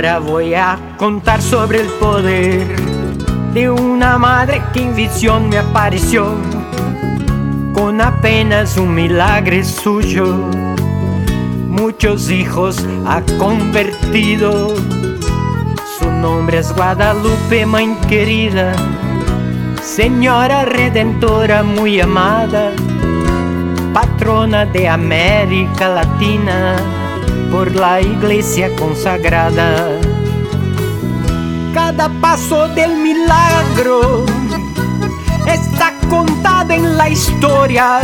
Ahora voy a contar sobre el poder de una madre que en visión me apareció, con apenas un milagro suyo, muchos hijos ha convertido. Su nombre es Guadalupe, mãe querida, Señora Redentora muy amada, patrona de América Latina, por la Iglesia consagrada. Cada paso del milagro está contada en la historia.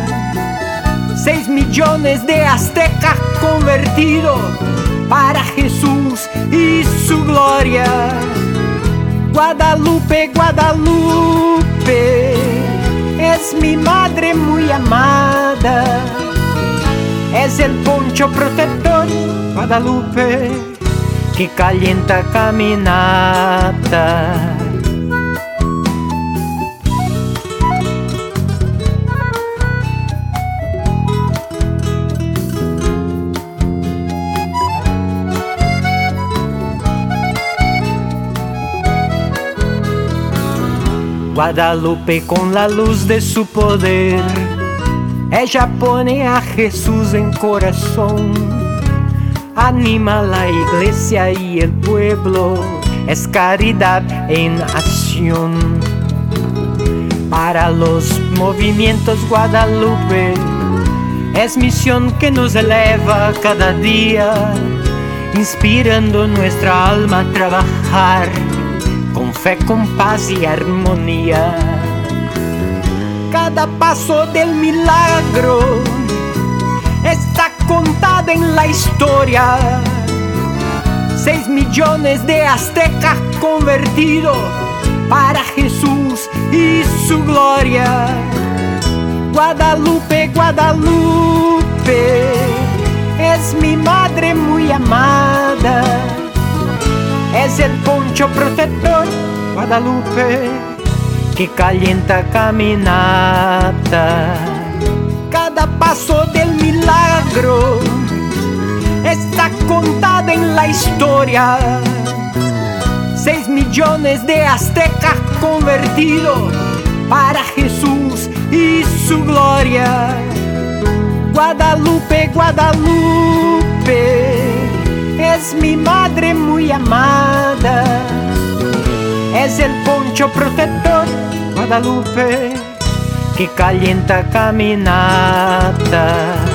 6 millones de aztecas convertidos para Jesús y su gloria. Guadalupe, Guadalupe, es mi madre muy amada. Es el poncho protector, Guadalupe, que calienta caminata. Guadalupe con la luz de su poder, ella pone a Jesús en corazón, anima la iglesia y el pueblo, es caridad en acción. Para los movimientos Guadalupe, es misión que nos eleva cada día, inspirando nuestra alma a trabajar, con fe, con paz y armonía. Cada paso del milagro está contada en la historia. 6 millones de aztecas convertidos para Jesús y su gloria. Guadalupe, Guadalupe, es mi madre muy amada. Es el poncho protector, Guadalupe, que calienta caminata. Cada paso del milagro está contada en la historia. 6 millones de aztecas convertidos para Jesús y su gloria. Guadalupe, Guadalupe, es mi madre muy amada. Es el poncho protector, Guadalupe, que calienta caminata.